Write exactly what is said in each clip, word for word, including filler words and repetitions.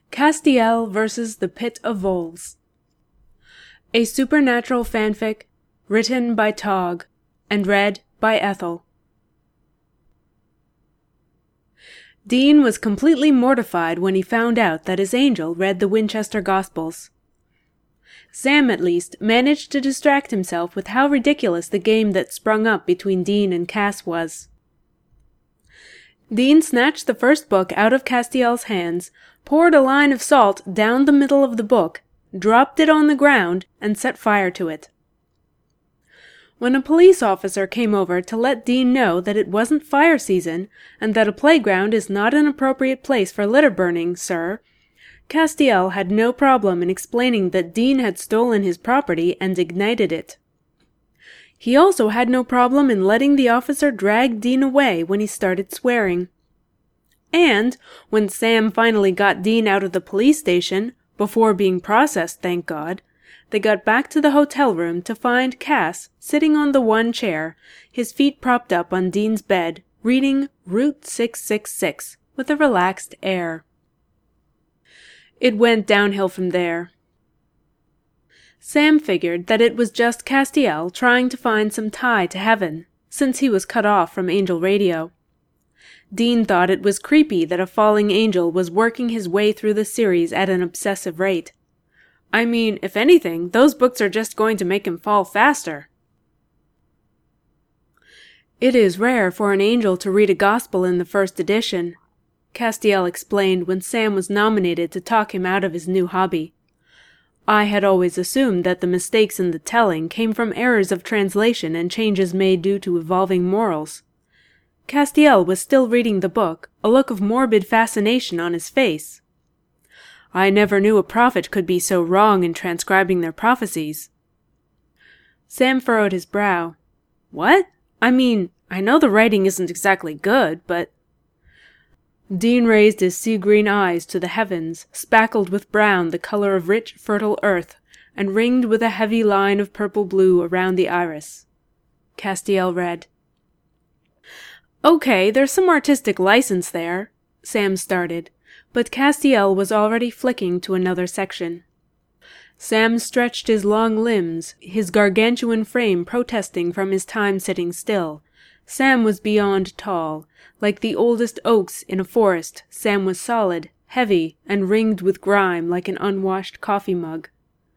Castiel versus the Pit of Voles. A supernatural fanfic written by Tog and read by Ethel. Dean was completely mortified when he found out that his angel read the Winchester Gospels. Sam, at least, managed to distract himself with how ridiculous the game that sprung up between Dean and Cass was. Dean snatched the first book out of Castiel's hands, poured a line of salt down the middle of the book, dropped it on the ground, and set fire to it. When a police officer came over to let Dean know that it wasn't fire season, and that a playground is not an appropriate place for litter burning, sir, Castiel had no problem in explaining that Dean had stolen his property and ignited it. He also had no problem in letting the officer drag Dean away when he started swearing. And, when Sam finally got Dean out of the police station, before being processed, thank God, they got back to the hotel room to find Cass sitting on the one chair, his feet propped up on Dean's bed, reading Route six six six with a relaxed air. It went downhill from there. Sam figured that it was just Castiel trying to find some tie to heaven, since he was cut off from Angel Radio. Dean thought it was creepy that a falling angel was working his way through the series at an obsessive rate. I mean, if anything, those books are just going to make him fall faster. It is rare for an angel to read a gospel in the first edition, Castiel explained when Sam was nominated to talk him out of his new hobby. I had always assumed that the mistakes in the telling came from errors of translation and changes made due to evolving morals. Castiel was still reading the book, a look of morbid fascination on his face. I never knew a prophet could be so wrong in transcribing their prophecies. Sam furrowed his brow. What? I mean, I know the writing isn't exactly good, but... Dean raised his sea-green eyes to the heavens, spackled with brown the color of rich, fertile earth, and ringed with a heavy line of purple-blue around the iris. Castiel read. Okay, there's some artistic license there, Sam started, but Castiel was already flicking to another section. Sam stretched his long limbs, his gargantuan frame protesting from his time sitting still. Sam was beyond tall. Like the oldest oaks in a forest, Sam was solid, heavy, and ringed with grime like an unwashed coffee mug.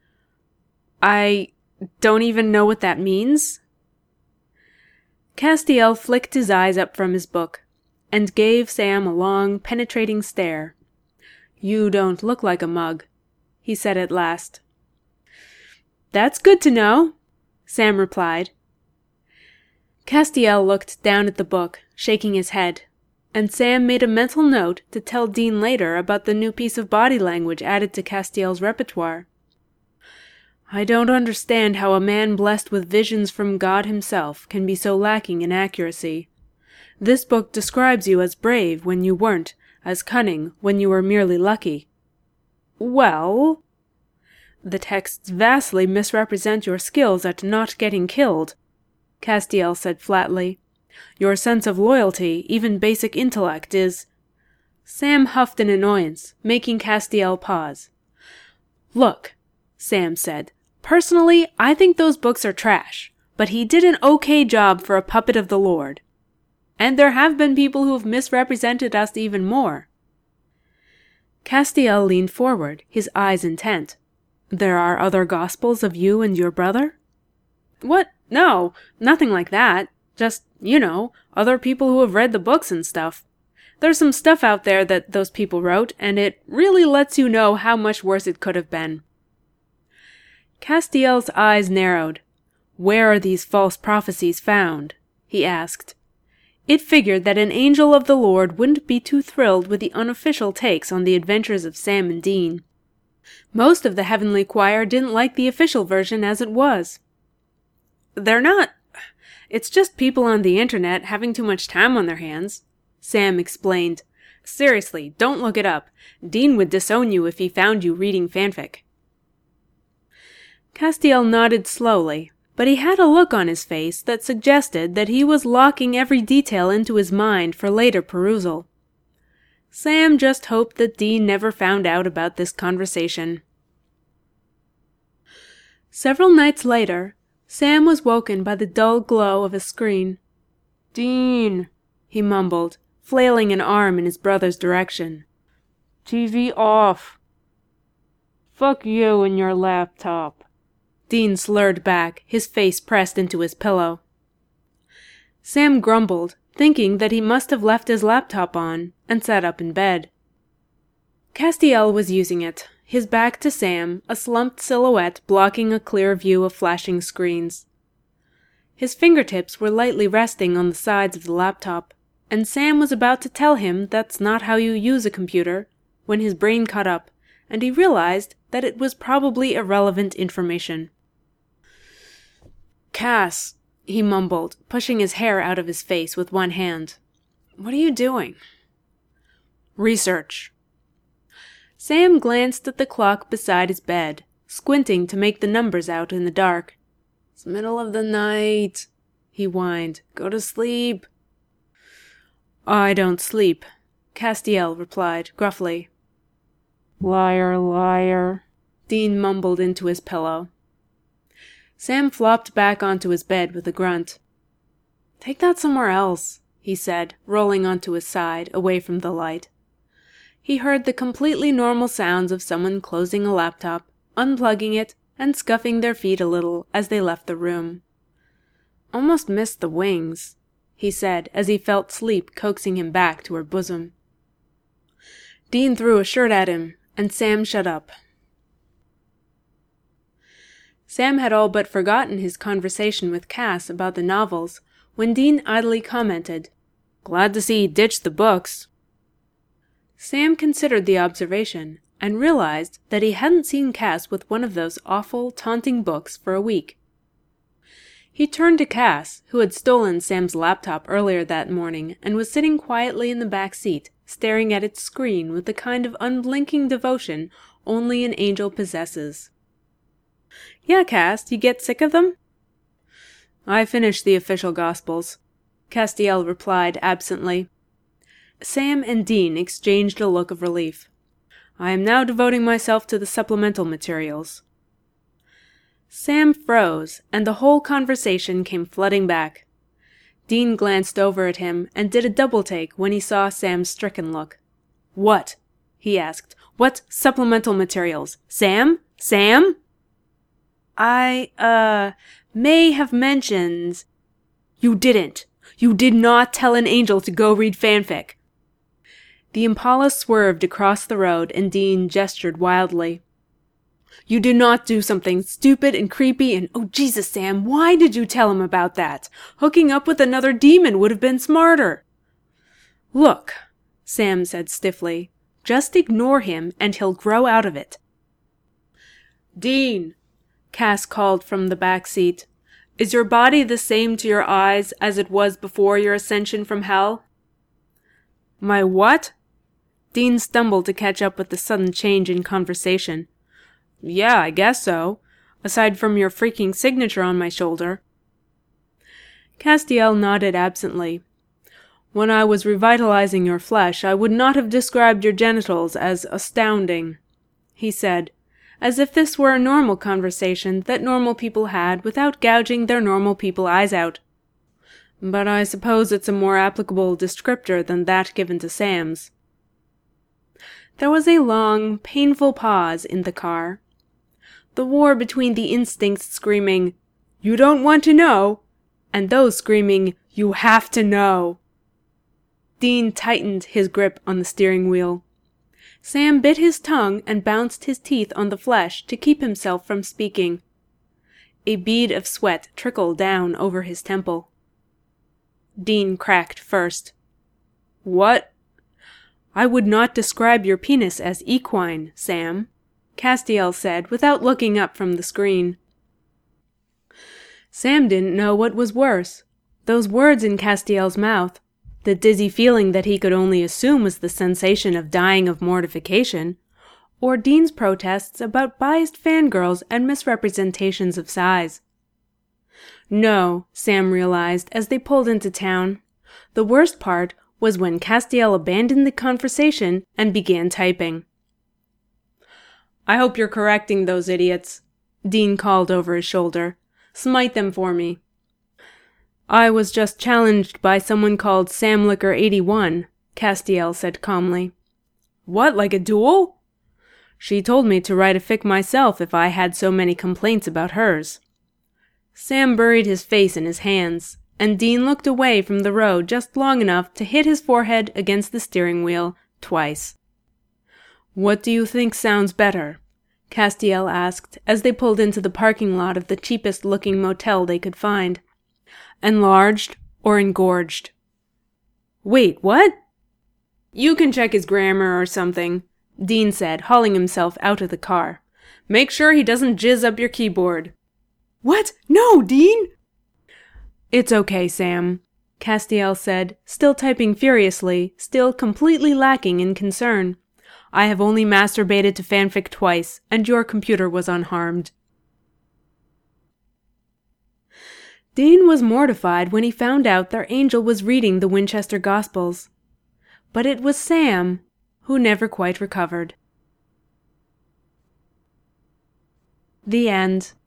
I don't even know what that means. Castiel flicked his eyes up from his book, and gave Sam a long, penetrating stare. You don't look like a mug, he said at last. That's good to know, Sam replied. Castiel looked down at the book, shaking his head, and Sam made a mental note to tell Dean later about the new piece of body language added to Castiel's repertoire. I don't understand how a man blessed with visions from God himself can be so lacking in accuracy. This book describes you as brave when you weren't, as cunning when you were merely lucky. Well... The texts vastly misrepresent your skills at not getting killed, Castiel said flatly. Your sense of loyalty, even basic intellect, is... Sam huffed in annoyance, making Castiel pause. Look, Sam said, personally, I think those books are trash, but he did an okay job for a puppet of the Lord. And there have been people who have misrepresented us even more. Castiel leaned forward, his eyes intent. There are other gospels of you and your brother? What? No, nothing like that. Just, you know, other people who have read the books and stuff. There's some stuff out there that those people wrote, and it really lets you know how much worse it could have been. Castiel's eyes narrowed. Where are these false prophecies found? He asked. It figured that an angel of the Lord wouldn't be too thrilled with the unofficial takes on the adventures of Sam and Dean. Most of the Heavenly Choir didn't like the official version as it was. They're not... It's just people on the internet having too much time on their hands, Sam explained. Seriously, don't look it up. Dean would disown you if he found you reading fanfic. Castiel nodded slowly, but he had a look on his face that suggested that he was locking every detail into his mind for later perusal. Sam just hoped that Dean never found out about this conversation. Several nights later, Sam was woken by the dull glow of a screen. "Dean," he mumbled, flailing an arm in his brother's direction. "T V off." "Fuck you and your laptop." Dean slurred back, his face pressed into his pillow. Sam grumbled, thinking that he must have left his laptop on, and sat up in bed. Castiel was using it, his back to Sam, a slumped silhouette blocking a clear view of flashing screens. His fingertips were lightly resting on the sides of the laptop, and Sam was about to tell him that's not how you use a computer, when his brain caught up, and he realized that it was probably irrelevant information. "Cass," he mumbled, pushing his hair out of his face with one hand. "What are you doing?" "Research." Sam glanced at the clock beside his bed, squinting to make the numbers out in the dark. "It's middle of the night," he whined. "Go to sleep." "I don't sleep," Castiel replied gruffly. "Liar, liar," Dean mumbled into his pillow. Sam flopped back onto his bed with a grunt. "Take that somewhere else," he said, rolling onto his side, away from the light. He heard the completely normal sounds of someone closing a laptop, unplugging it, and scuffing their feet a little as they left the room. "Almost missed the wings," he said as he felt sleep coaxing him back to her bosom. Dean threw a shirt at him, and Sam shut up. Sam had all but forgotten his conversation with Cass about the novels when Dean idly commented, "Glad to see he ditched the books." Sam considered the observation and realized that he hadn't seen Cass with one of those awful, taunting books for a week. He turned to Cass, who had stolen Sam's laptop earlier that morning and was sitting quietly in the back seat, staring at its screen with the kind of unblinking devotion only an angel possesses. "Yeah, Cass, you get sick of them?" "I finished the official Gospels," Castiel replied absently. Sam and Dean exchanged a look of relief. "I am now devoting myself to the supplemental materials." Sam froze, and the whole conversation came flooding back. Dean glanced over at him and did a double-take when he saw Sam's stricken look. "What?" he asked. "What supplemental materials? Sam? Sam?" I, uh, may have mentioned—" "You didn't! You did not tell an angel to go read fanfic!" The Impala swerved across the road and Dean gestured wildly. "You did not do something stupid and creepy and, oh Jesus, Sam, why did you tell him about that? Hooking up with another demon would have been smarter." "Look," Sam said stiffly, "just ignore him and he'll grow out of it." "Dean," Cass called from the back seat, "is your body the same to your eyes as it was before your ascension from hell?" "My what?" Dean stumbled to catch up with the sudden change in conversation. "Yeah, I guess so. Aside from your freaking signature on my shoulder." Castiel nodded absently. "When I was revitalizing your flesh, I would not have described your genitals as astounding," he said, as if this were a normal conversation that normal people had without gouging their normal people eyes out. "But I suppose it's a more applicable descriptor than that given to Sam's." There was a long, painful pause in the car. The war between the instincts screaming, "You don't want to know," and those screaming, "You have to know." Dean tightened his grip on the steering wheel. Sam bit his tongue and bounced his teeth on the flesh to keep himself from speaking. A bead of sweat trickled down over his temple. Dean cracked first. "What?" "I would not describe your penis as equine, Sam," Castiel said without looking up from the screen. Sam didn't know what was worse. Those words in Castiel's mouth, the dizzy feeling that he could only assume was the sensation of dying of mortification, or Dean's protests about biased fangirls and misrepresentations of size. No, Sam realized as they pulled into town. The worst part was when Castiel abandoned the conversation and began typing. "I hope you're correcting those idiots," Dean called over his shoulder. "Smite them for me." "I was just challenged by someone called Samlicker eighty-one, Castiel said calmly. "What, like a duel?" "She told me to write a fic myself if I had so many complaints about hers." Sam buried his face in his hands, and Dean looked away from the road just long enough to hit his forehead against the steering wheel twice. "What do you think sounds better?" Castiel asked as they pulled into the parking lot of the cheapest-looking motel they could find. "Enlarged or engorged?" "Wait, what?" "You can check his grammar or something," Dean said, hauling himself out of the car. "Make sure he doesn't jizz up your keyboard." "What? No, Dean!" "It's okay, Sam," Castiel said, still typing furiously, still completely lacking in concern. "I have only masturbated to fanfic twice, and your computer was unharmed." Dean was mortified when he found out their angel was reading the Winchester Gospels. But it was Sam who never quite recovered. The end.